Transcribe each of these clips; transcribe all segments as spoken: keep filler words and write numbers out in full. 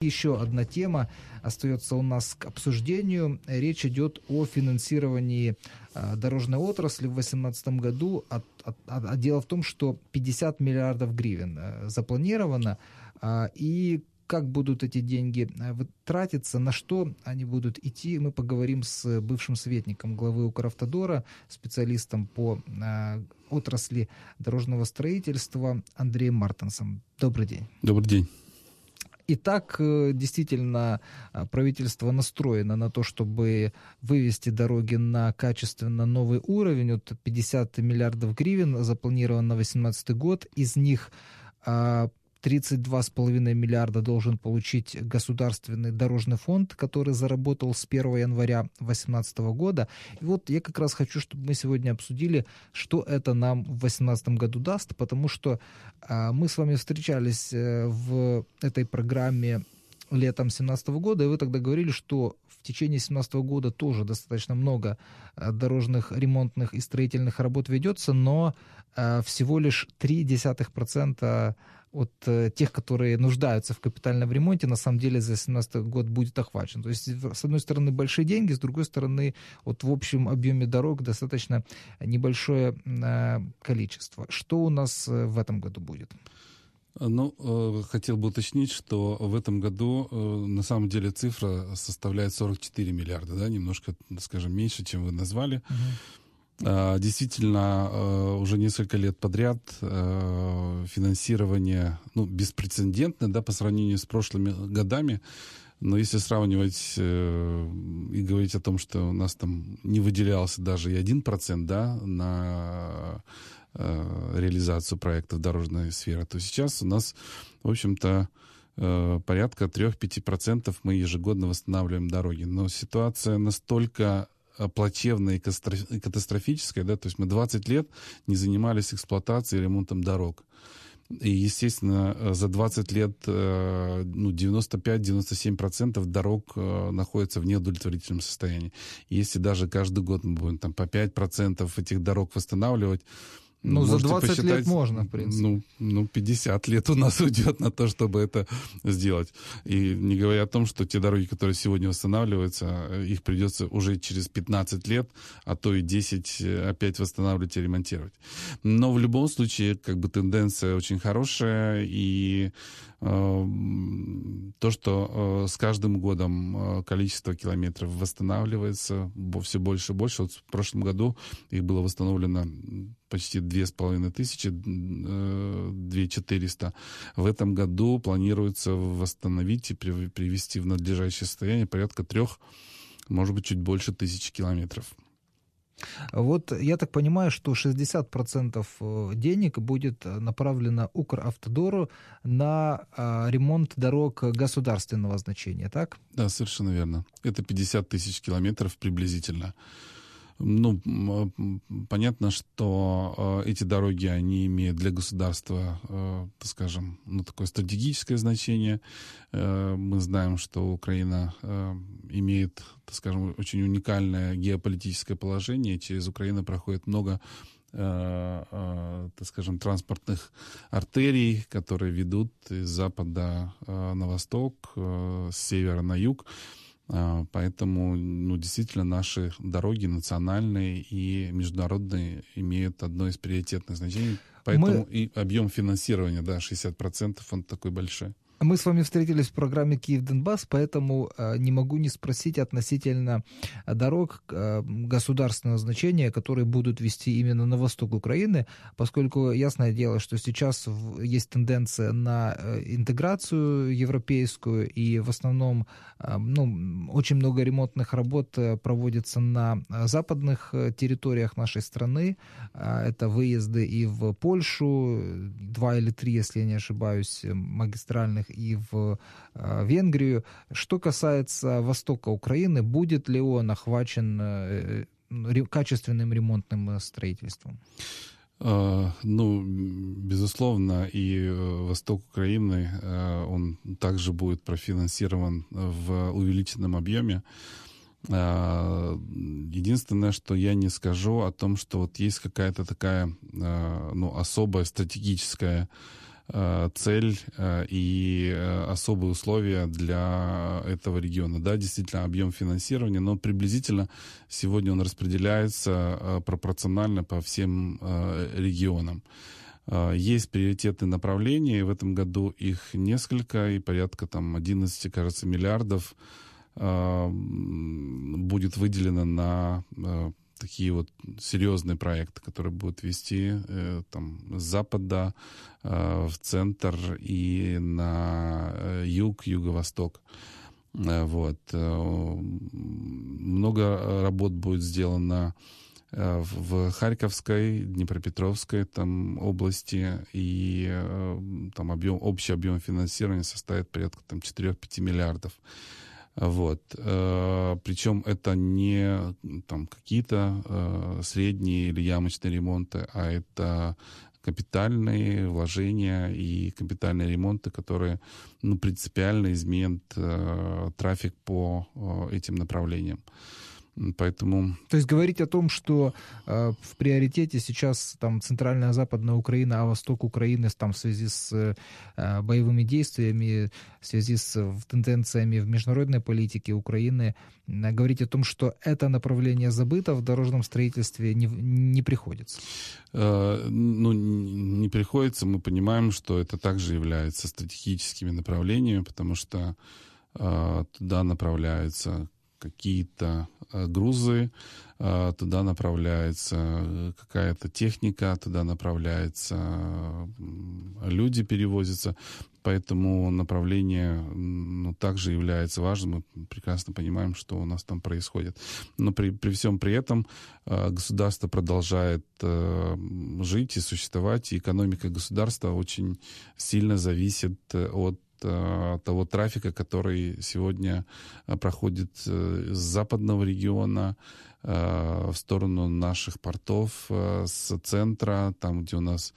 Еще одна тема остается у нас к обсуждению. Речь идет о финансировании а, дорожной отрасли в две тысячи восемнадцатом году. А, а, а дело в том, что пятьдесят миллиардов гривен а, запланировано. А, и как будут эти деньги тратиться, на что они будут идти, мы поговорим с бывшим советником главы Укравтодора, специалистом по а, отрасли дорожного строительства Андреем Мартенсом. Добрый день. Добрый день. Итак, действительно, правительство настроено на то, чтобы вывести дороги на качественно новый уровень. Вот пятьдесят миллиардов гривен запланировано на две тысячи восемнадцатый год. Из них тридцать два с половиной миллиарда должен получить государственный дорожный фонд, который заработал с первого января две тысячи восемнадцатого года. И вот я как раз хочу, чтобы мы сегодня обсудили, что это нам в две тысячи восемнадцатом году даст, потому что а, мы с вами встречались а, в этой программе летом две тысячи семнадцатого года, и вы тогда говорили, что в течение две тысячи семнадцатого года тоже достаточно много а, дорожных, ремонтных и строительных работ ведется, но а, всего лишь три десятых процента от э, тех, которые нуждаются в капитальном ремонте, на самом деле за две тысячи семнадцатый год будет охвачен. То есть, с одной стороны, большие деньги, с другой стороны, вот в общем объеме дорог достаточно небольшое э, количество. Что у нас э, в этом году будет? Ну, э, хотел бы уточнить, что в этом году э, на самом деле цифра составляет сорок четыре миллиарда, да, немножко, скажем, меньше, чем вы назвали. Uh-huh. Действительно, уже несколько лет подряд финансирование, ну, беспрецедентное, да, по сравнению с прошлыми годами. Но если сравнивать и говорить о том, что у нас там не выделялся даже и один процент, да, на реализацию проектов дорожной сферы, то сейчас у нас, в общем-то, порядка три-пять процентов мы ежегодно восстанавливаем дороги. Но ситуация настолько плачевная и катастрофическая, да, то есть мы двадцать лет не занимались эксплуатацией и ремонтом дорог. И, естественно, за двадцать лет ну, девяносто пять - девяносто семь процентов дорог находятся в неудовлетворительном состоянии. Если даже каждый год мы будем там, по пять процентов этих дорог восстанавливать, ну, за двадцать лет можно, в принципе. Ну, ну, пятьдесят лет у нас уйдет на то, чтобы это сделать. И не говоря о том, что те дороги, которые сегодня восстанавливаются, их придется уже через пятнадцать лет, а то и десять опять восстанавливать и ремонтировать. Но в любом случае, как бы тенденция очень хорошая, и э, то, что э, с каждым годом э, количество километров восстанавливается все больше и больше. Вот в прошлом году их было восстановлено почти две с половиной тысячи, две тысячи четыреста. В этом году планируется восстановить и привести в надлежащее состояние порядка трех, может быть, чуть больше тысячи километров. Вот я так понимаю, что шестьдесят процентов денег будет направлено Укравтодору на ремонт дорог государственного значения, так? Да, совершенно верно. Это пятьдесят тысяч километров приблизительно. Ну, понятно, что э, эти дороги, они имеют для государства, э, так скажем, ну, такое стратегическое значение. Э, мы знаем, что Украина э, имеет, так скажем, очень уникальное геополитическое положение. Через Украину проходит много, э, э, так скажем, транспортных артерий, которые ведут из запада э, на восток, э, с севера на юг. Поэтому, ну, действительно, наши дороги национальные и международные имеют одно из приоритетных значений. Поэтому Мы... и объем финансирования, да, шестьдесят процентов, он такой большой. Мы с вами встретились в программе «Киев-Донбасс», поэтому э, не могу не спросить относительно дорог э, государственного значения, которые будут вести именно на восток Украины, поскольку ясное дело, что сейчас в, есть тенденция на э, интеграцию европейскую, и в основном э, ну, очень много ремонтных работ э, проводится на западных э, территориях нашей страны. Э, это выезды и в Польшу, два или три, если я не ошибаюсь, магистральных, и в э, Венгрию. Что касается востока Украины, будет ли он охвачен э, ре, качественным ремонтным строительством? Uh, ну, безусловно, и восток Украины, uh, он также будет профинансирован в увеличенном объеме. Uh, единственное, что я не скажу о том, что вот есть какая-то такая uh, ну, особая стратегическая цель и особые условия для этого региона. Да, действительно, объем финансирования, но приблизительно сегодня он распределяется пропорционально по всем регионам. Есть приоритетные направления, и в этом году их несколько, и порядка там одиннадцать, кажется, миллиардов будет выделено на такие вот серьезные проекты, которые будут вести э, там, с запада э, в центр и на э, юг, юго-восток. Э, вот. Э, много работ будет сделано э, в Харьковской, Днепропетровской там, области, и э, там объем, общий объем финансирования составит порядка там, четыре-пять миллиардов. Вот. Причем это не там, какие-то э, средние или ямочные ремонты, а это капитальные вложения и капитальные ремонты, которые ну, принципиально изменят э, трафик по э, этим направлениям. Поэтому... То есть говорить о том, что э, в приоритете сейчас там центральная западная Украина, а восток Украины там в связи с э, боевыми действиями, в связи с в, тенденциями в международной политике Украины, э, говорить о том, что это направление забыто в дорожном строительстве, не, не приходится? Э, ну, не приходится. Мы понимаем, что это также является стратегическими направлениями, потому что э, туда направляются какие-то э, грузы, э, туда направляется какая-то техника, туда направляются э, люди, перевозятся. Поэтому направление ну, также является важным. Мы прекрасно понимаем, что у нас там происходит. Но при, при всем при этом э, государство продолжает э, жить и существовать, и экономика государства очень сильно зависит от того трафика, который сегодня проходит с западного региона в сторону наших портов, с центра, там, где у нас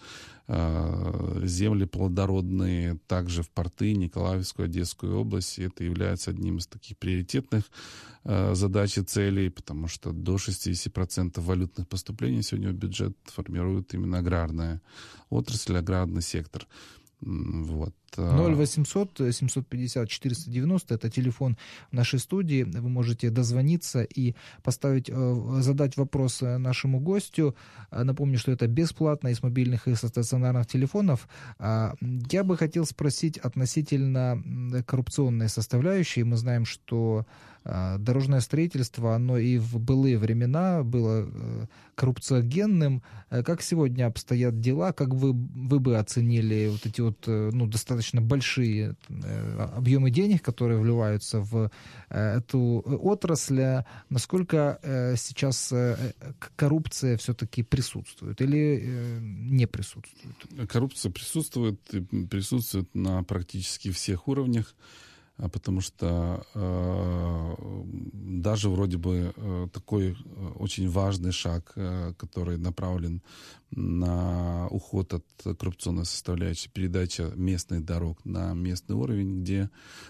земли плодородные, также в порты, Николаевскую, Одесскую область. И это является одним из таких приоритетных задач и целей, потому что до шестьдесят процентов валютных поступлений сегодня в бюджет формирует именно аграрная отрасль, аграрный сектор. Вот. ноль восемьсот семьсот пятьдесят четыреста девяносто это телефон нашей студии. Вы можете дозвониться и поставить, задать вопрос нашему гостю. Напомню, что это бесплатно и с мобильных, и со стационарных телефонов. Я бы хотел спросить относительно коррупционной составляющей. Мы знаем, что дорожное строительство, оно и в былые времена было коррупциогенным. Как сегодня обстоят дела? Как вы, вы бы оценили вот эти вот ну, достаточно большие объемы денег, которые вливаются в эту отрасль? Насколько сейчас коррупция все-таки присутствует или не присутствует? Коррупция присутствует, присутствует на практически всех уровнях. Потому что э, даже вроде бы э, такой очень важный шаг, э, который направлен на уход от коррупционной составляющей, передача местных дорог на местный уровень, где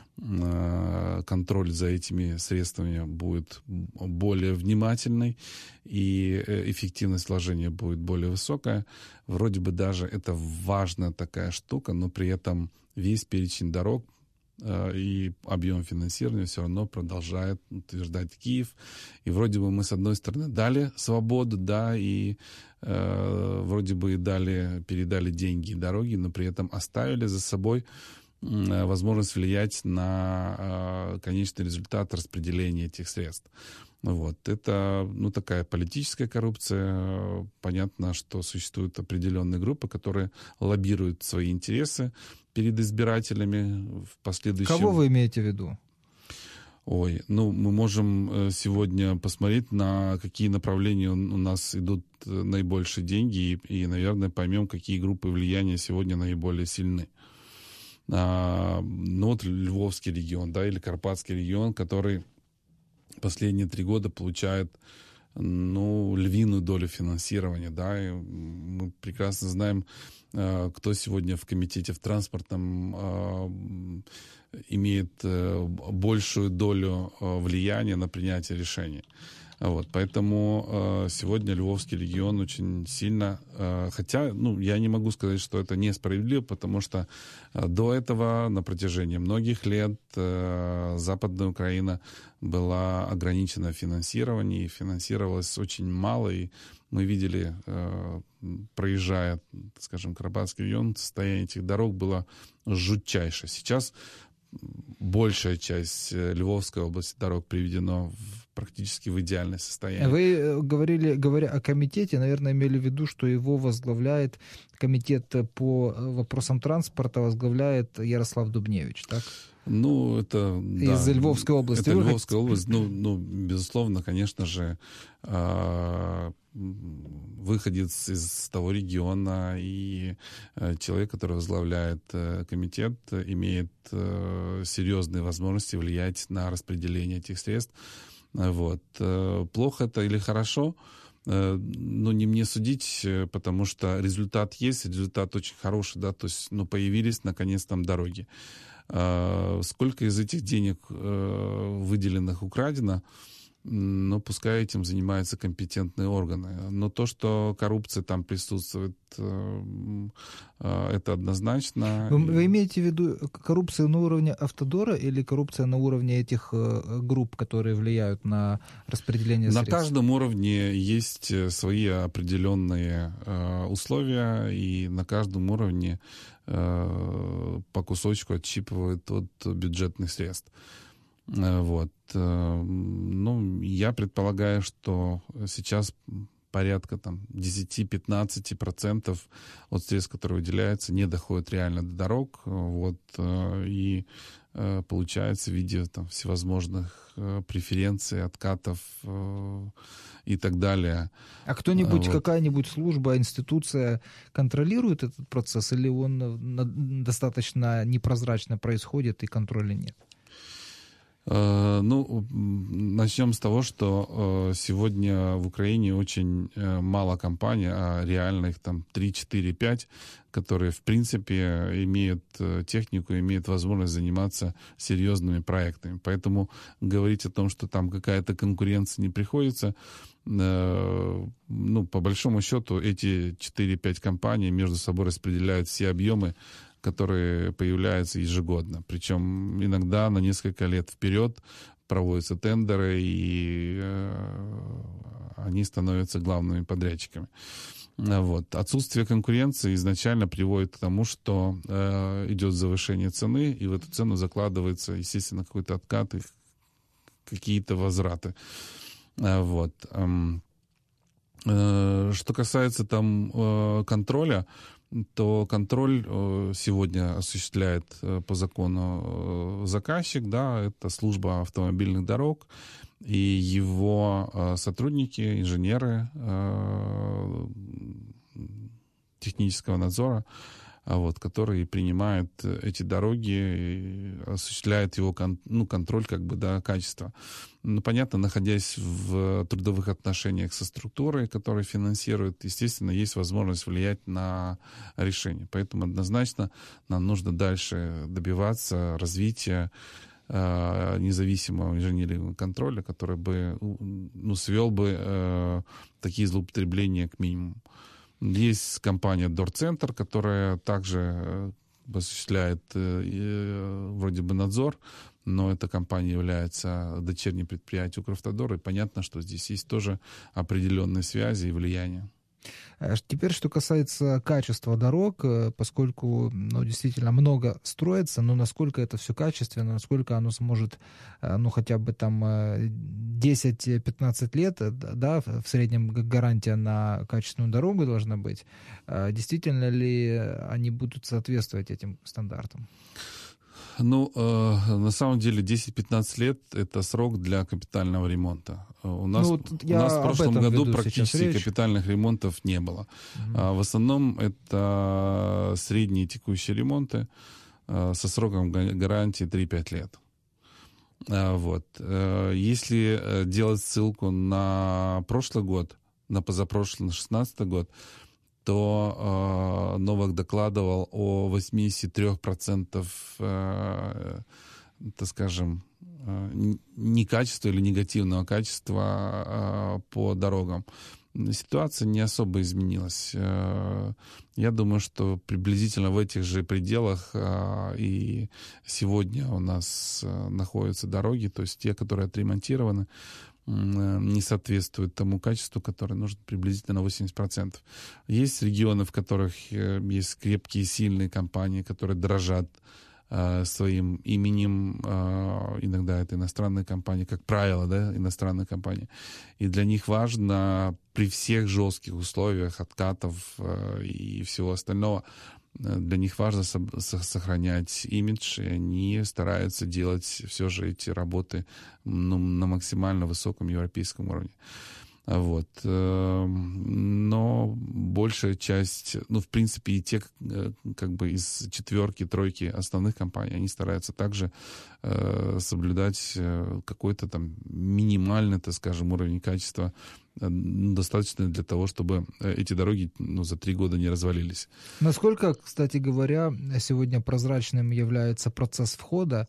э, контроль за этими средствами будет более внимательный и эффективность вложения будет более высокая. Вроде бы даже это важная такая штука, но при этом весь перечень дорог и объем финансирования все равно продолжает утверждать Киев. И вроде бы мы, с одной стороны, дали свободу, да, и э, вроде бы и дали, передали деньги и дороги, но при этом оставили за собой э, возможность влиять на э, конечный результат распределения этих средств. Вот. Это ну, такая политическая коррупция. Понятно, что существуют определенные группы, которые лоббируют свои интересы перед избирателями в последующем. Кого вы имеете в виду? Ой, ну мы можем сегодня посмотреть, на какие направления у нас идут наибольшие деньги, и, и наверное, поймем, какие группы влияния сегодня наиболее сильны. А, ну вот Львовский регион, да, или Карпатский регион, который последние три года получает ну, львиную долю финансирования, да, и мы прекрасно знаем, кто сегодня в комитете в транспортном имеет большую долю влияния на принятие решений. Вот, поэтому э, сегодня Львовский регион очень сильно, э, хотя, ну, я не могу сказать, что это несправедливо, потому что э, до этого на протяжении многих лет э, Западная Украина была ограничена в финансировании, финансировалась очень мало, и мы видели, э, проезжая, скажем, Карабатский район, состояние этих дорог было жутчайшее. Сейчас большая часть Львовской области дорог приведена в, практически в идеальное состояние. Вы говорили, говоря о комитете, наверное, имели в виду, что его возглавляет комитет по вопросам транспорта, возглавляет Ярослав Дубневич, так? Ну, это... Из да, Львовской области. Это Львовская область. Ну, ну, безусловно, конечно же, выходец из того региона и человек, который возглавляет комитет, имеет серьезные возможности влиять на распределение этих средств. Вот. Плохо это или хорошо? Ну, не мне судить, потому что результат есть, результат очень хороший, да, то есть, ну, появились, наконец, там дороги. Сколько из этих денег, выделенных, украдено, ну, пускай этим занимаются компетентные органы. Но то, что коррупция там присутствует, это однозначно. Вы, вы имеете в виду коррупцию на уровне Автодора или коррупция на уровне этих групп, которые влияют на распределение на средств? На каждом уровне есть свои определенные условия, и на каждом уровне по кусочку отщипывают от бюджетных средств. Вот. Ну, я предполагаю, что сейчас порядка там десять-пятнадцать процентов от средств, которые выделяются, не доходят реально до дорог. Вот. И получается в виде там всевозможных преференций, откатов и так далее. А кто-нибудь, вот. Какая-нибудь служба, институция контролирует этот процесс, или он достаточно непрозрачно происходит и контроля нет? Ну, начнем с того, что сегодня в Украине очень мало компаний, а реально их там три, четыре, пять, которые, в принципе, имеют технику, имеют возможность заниматься серьезными проектами. Поэтому говорить о том, что там какая-то конкуренция не приходится, ну, по большому счету, эти четыре-пять компаний между собой распределяют все объемы, которые появляются ежегодно. Причем иногда на несколько лет вперед проводятся тендеры, и э, они становятся главными подрядчиками. Вот. Отсутствие конкуренции изначально приводит к тому, что э, идет завышение цены, и в эту цену закладывается, естественно, какой-то откат и какие-то возвраты. Вот. Что касается там контроля, то контроль сегодня осуществляет по закону заказчик, да, это служба автомобильных дорог, и его сотрудники, инженеры технического надзора, вот, которые принимают эти дороги и осуществляют его кон, ну, контроль как бы, да, качества. Ну, понятно, находясь в трудовых отношениях со структурой, которая финансирует, естественно, есть возможность влиять на решение. Поэтому однозначно нам нужно дальше добиваться развития э, независимого инженерного контроля, который бы, ну, свел бы э, такие злоупотребления к минимуму. Есть компания Дорцентр, которая также осуществляет вроде бы надзор, но эта компания является дочерним предприятием Укравтодора, и понятно, что здесь есть тоже определенные связи и влияние. Теперь, что касается качества дорог, поскольку, ну, действительно много строится, но насколько это все качественно, насколько оно сможет, ну, хотя бы там десять-пятнадцать лет, да, в среднем гарантия на качественную дорогу должна быть, действительно ли они будут соответствовать этим стандартам? Ну, э, на самом деле десять-пятнадцать лет — это срок для капитального ремонта. У нас, ну, у нас в прошлом году практически речь. капитальных ремонтов не было. Mm-hmm. А в основном это средние текущие ремонты э, со сроком гарантии три-пять лет. А, вот. Э, если делать ссылку на прошлый год, на позапрошлый, на шестнадцатый год, то э, Новак докладывал о восемьдесят три процента э, так скажем, некачества или негативного качества по дорогам. Ситуация не особо изменилась. Я думаю, что приблизительно в этих же пределах и сегодня у нас находятся дороги, то есть те, которые отремонтированы, не соответствуют тому качеству, которое нужно приблизительно на восемьдесят процентов. Есть регионы, в которых есть крепкие, сильные компании, которые дорожат своим именем, иногда это иностранные компании, как правило, да, иностранные компании. И для них важно при всех жестких условиях, откатов и всего остального, для них важно сохранять имидж, и они стараются делать все же эти работы, ну, на максимально высоком европейском уровне. Вот. Но большая часть, ну, в принципе, и те, как бы из четверки, тройки основных компаний, они стараются также э, соблюдать какой-то там минимальный, так скажем, уровень качества, достаточно для того, чтобы эти дороги, ну, за три года не развалились. Насколько, кстати говоря, сегодня прозрачным является процесс входа?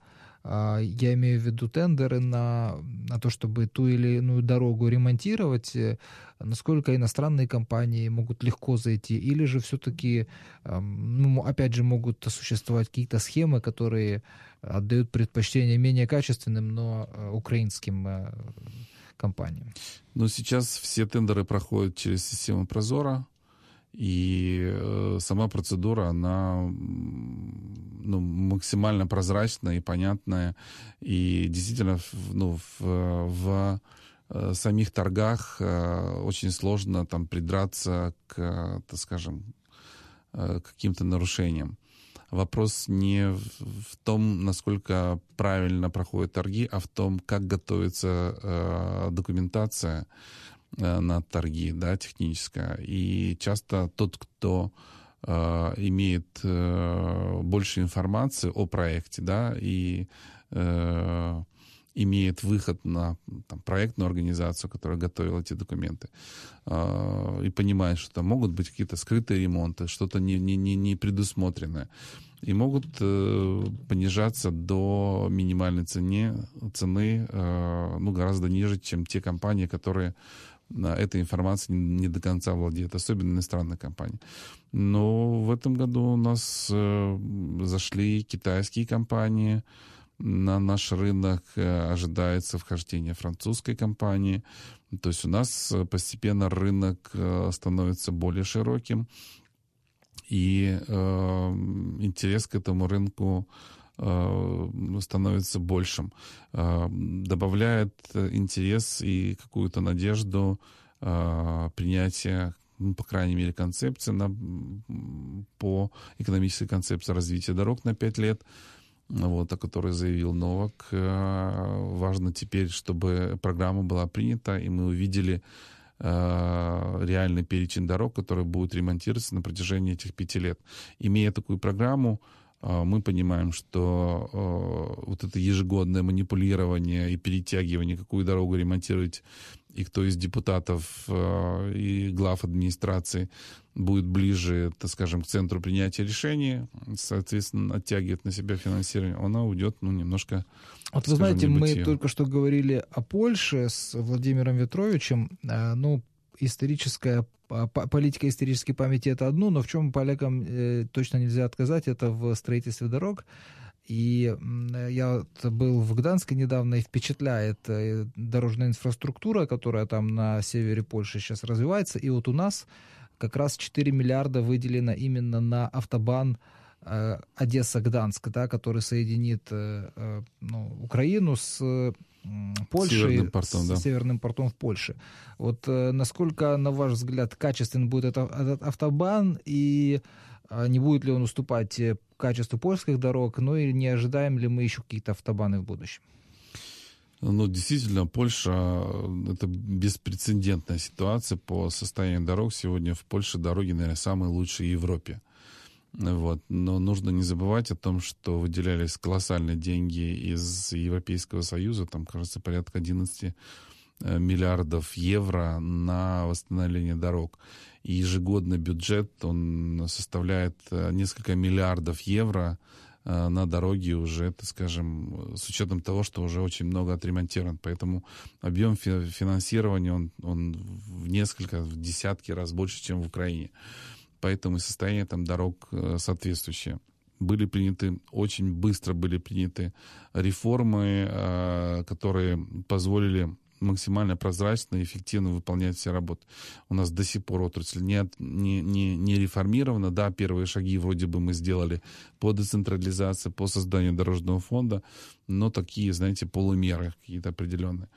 Я имею в виду тендеры на, на то, чтобы ту или иную дорогу ремонтировать. Насколько иностранные компании могут легко зайти? Или же все-таки, ну, опять же, могут существовать какие-то схемы, которые отдают предпочтение менее качественным, но украинским компаниям? Ну, сейчас все тендеры проходят через систему Прозора. И э, сама процедура, она, ну, максимально прозрачная и понятная. И действительно, ну, в, в э, самих торгах э, очень сложно там придраться к, так скажем, э, каким-то нарушениям. Вопрос не в, в том, насколько правильно проходят торги, а в том, как готовится э, документация на торги, да, техническая. И часто тот, кто э, имеет э, больше информации о проекте, да, и э, имеет выход на там, проектную организацию, которая готовила эти документы, э, и понимает, что там могут быть какие-то скрытые ремонты, что-то не, не, не, не предусмотренное, и могут э, понижаться до минимальной цены, цены э, ну, гораздо ниже, чем те компании, которые этой информацией не до конца владеют, особенно иностранные компании. Но в этом году у нас э, зашли китайские компании, на наш рынок э, ожидается вхождение французской компании. То есть у нас постепенно рынок э, становится более широким, и э, интерес к этому рынку становится большим, добавляет интерес и какую-то надежду принятия, ну, по крайней мере, концепции на, по экономической концепции развития дорог на пять лет, вот, о которой заявил Новак. Важно теперь, чтобы программа была принята, и мы увидели реальный перечень дорог, которые будут ремонтироваться на протяжении этих пяти лет. Имея такую программу, мы понимаем, что э, вот это ежегодное манипулирование и перетягивание, какую дорогу ремонтировать, и кто из депутатов э, и глав администрации будет ближе, так скажем, к центру принятия решений, соответственно, оттягивает на себя финансирование, она уйдет, ну, немножко... Вот вы знаете, мы только что говорили о Польше с Владимиром Ветровичем, э, ну, историческая политика исторической памяти — это одно, но в чем полякам э, точно нельзя отказать, это в строительстве дорог. И я вот был в Гданске недавно, и впечатляет э, дорожная инфраструктура, которая там на севере Польши сейчас развивается. И вот у нас как раз четыре миллиарда выделено именно на автобан э, Одесса-Гданск, да, который соединит э, э, ну, Украину с Польшей, Северным портом, с да. Северным портом в Польше. Вот э, насколько, на ваш взгляд, качествен будет этот, этот автобан, и э, не будет ли он уступать качеству польских дорог, ну и не ожидаем ли мы еще какие-то автобаны в будущем? Ну, действительно, Польша — это беспрецедентная ситуация по состоянию дорог. Сегодня в Польше дороги, наверное, самые лучшие в Европе. Вот. Но нужно не забывать о том, что выделялись колоссальные деньги из Европейского Союза, там, кажется, порядка одиннадцать миллиардов евро на восстановление дорог. И ежегодный бюджет, он составляет несколько миллиардов евро на дороги уже, так скажем, с учетом того, что уже очень много отремонтировано. Поэтому объем финансирования, он, он в несколько, в десятки раз больше, чем в Украине. Поэтому и состояние там дорог соответствующее. Были приняты, очень быстро были приняты реформы, которые позволили максимально прозрачно и эффективно выполнять все работы. У нас до сих пор отрасль не, не, не, не реформирована. Да, первые шаги вроде бы мы сделали по децентрализации, по созданию дорожного фонда, но такие, знаете, полумеры какие-то определенные.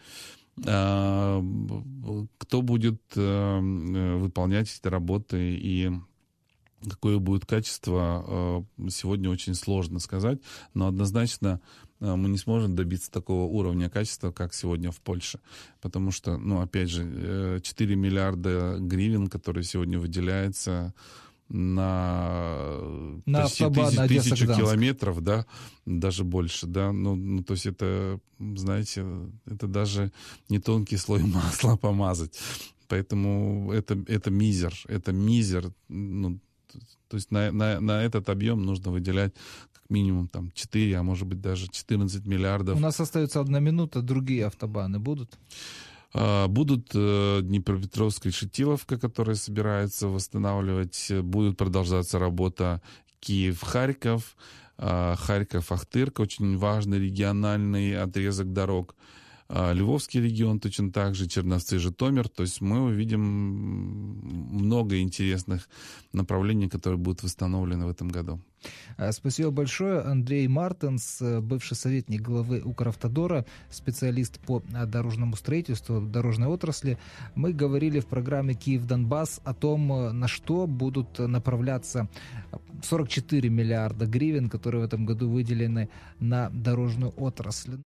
Кто будет выполнять эти работы и какое будет качество, сегодня очень сложно сказать, но однозначно мы не сможем добиться такого уровня качества, как сегодня в Польше. Потому что, ну, опять же, четыре миллиарда гривен, которые сегодня выделяются на, на почти автобан тысяч, тысячу километров, да, даже больше, да, ну, ну, то есть это, знаете, это даже не тонкий слой масла помазать. Поэтому это, это мизер, это мизер, ну, то есть на, на, на этот объем нужно выделять как минимум там четыре, а может быть даже четырнадцать миллиардов. У нас остается одна минута, другие автобаны будут? Будут Днепропетровская и Шитиловка, которые собираются восстанавливать. Будет продолжаться работа Киев-Харьков, Харьков-Ахтырка, очень важный региональный отрезок дорог. Львовский регион точно так же, Черновцы-Житомир. То есть мы увидим много интересных направлений, которые будут восстановлены в этом году. Спасибо большое. Андрей Мартенс, бывший советник главы Укравтодора, специалист по дорожному строительству, дорожной отрасли. Мы говорили в программе «Киев-Донбасс» о том, на что будут направляться сорок четыре миллиарда гривен, которые в этом году выделены на дорожную отрасль.